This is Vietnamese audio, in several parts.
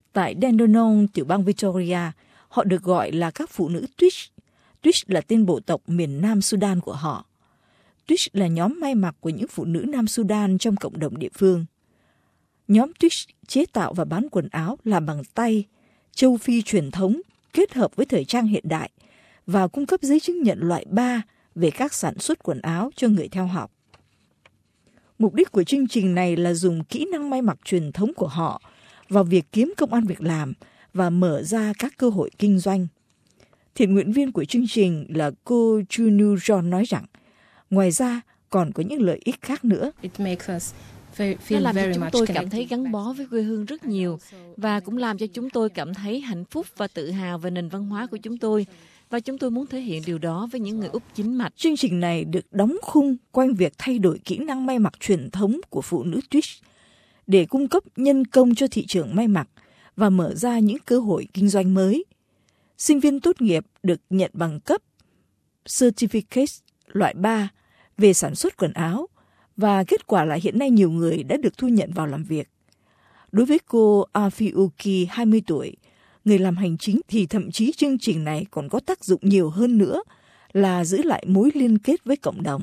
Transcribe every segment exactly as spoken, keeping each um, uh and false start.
Tại Dandenong, tiểu bang Victoria, họ được gọi là các phụ nữ Twitch. Twitch là tên bộ tộc miền Nam Sudan của họ. Twitch là nhóm may mặc của những phụ nữ Nam Sudan trong cộng đồng địa phương. Nhóm Twitch chế tạo và bán quần áo làm bằng tay, châu Phi truyền thống kết hợp với thời trang hiện đại và cung cấp giấy chứng nhận loại ba về các sản xuất quần áo cho người theo học. Mục đích của chương trình này là dùng kỹ năng may mặc truyền thống của họ vào việc kiếm công ăn việc làm và mở ra các cơ hội kinh doanh. Thiện nguyện viên của chương trình là cô Junu John nói rằng, ngoài ra còn có những lợi ích khác nữa. Nó làm cho chúng tôi cảm thấy gắn bó với quê hương rất nhiều và cũng làm cho chúng tôi cảm thấy hạnh phúc và tự hào về nền văn hóa của chúng tôi. Và chúng tôi muốn thể hiện điều đó với những người Úc chính mạch. Chương trình này được đóng khung quanh việc thay đổi kỹ năng may mặc truyền thống của phụ nữ Twitch để cung cấp nhân công cho thị trường may mặc và mở ra những cơ hội kinh doanh mới. Sinh viên tốt nghiệp được nhận bằng cấp Certificate loại ba về sản xuất quần áo và kết quả là hiện nay nhiều người đã được thu nhận vào làm việc. Đối với cô Afiuki, hai mươi tuổi, người làm hành chính, thì thậm chí chương trình này còn có tác dụng nhiều hơn nữa là giữ lại mối liên kết với cộng đồng.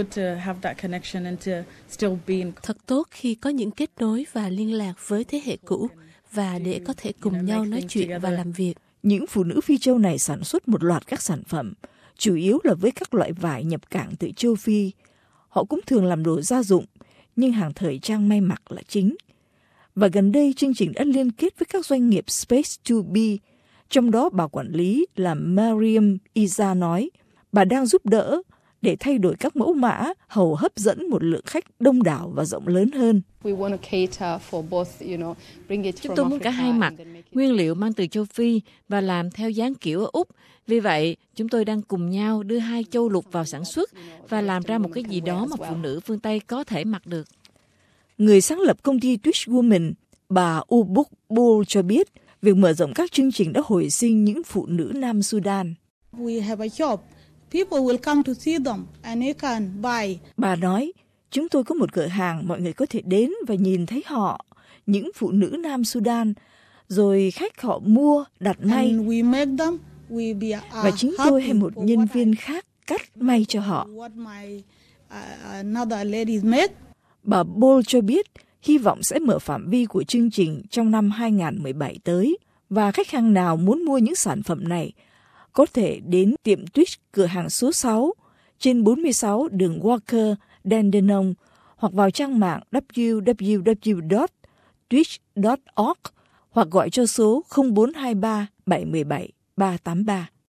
Thật tốt khi có những kết nối và liên lạc với thế hệ cũ và để có thể cùng nhau nói chuyện và làm việc. Những phụ nữ Phi Châu này sản xuất một loạt các sản phẩm, chủ yếu là với các loại vải nhập cảng từ châu Phi. Họ cũng thường làm đồ gia dụng, nhưng hàng thời trang may mặc là chính. Và gần đây chương trình đã liên kết với các doanh nghiệp Space to Be, trong đó bà quản lý là Mariam Iza nói, bà đang giúp đỡ để thay đổi các mẫu mã hầu hấp dẫn một lượng khách đông đảo và rộng lớn hơn. Chúng tôi muốn cả hai mặt, nguyên liệu mang từ châu Phi và làm theo dáng kiểu ở Úc. Vì vậy, chúng tôi đang cùng nhau đưa hai châu lục vào sản xuất và làm ra một cái gì đó mà phụ nữ phương Tây có thể mặc được. Người sáng lập công ty Twitch Women, bà Ubuk Bull cho biết, việc mở rộng các chương trình đã hồi sinh những phụ nữ Nam Sudan. Bà nói, chúng tôi có một cửa hàng, mọi người có thể đến và nhìn thấy họ, những phụ nữ Nam Sudan, rồi khách họ mua, đặt may. Và chính tôi hay một nhân viên khác cắt may cho họ. Bà Bull cho biết hy vọng sẽ mở phạm vi của chương trình trong năm hai không một bảy tới và khách hàng nào muốn mua những sản phẩm này có thể đến tiệm Twitch cửa hàng số sáu trên bốn mươi sáu đường Walker, Dandenong hoặc vào trang mạng w w w chấm twitch chấm org hoặc gọi cho số không bốn hai ba bảy một bảy ba tám ba.